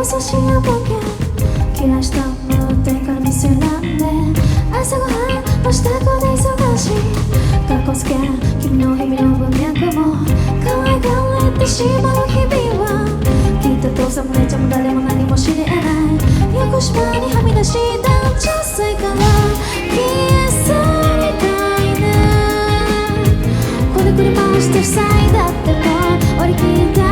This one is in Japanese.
そしやボケ切らしたムードから見せらんで朝ごはんの支度で忙しいかっこつけ君の日々の文脈も可愛がられてしまう日々はきっと父さんも姉ちゃんも誰も何も知り得ない横島にはみ出した女性から消えそうみたいなこねくり回して塞いだっても折り切った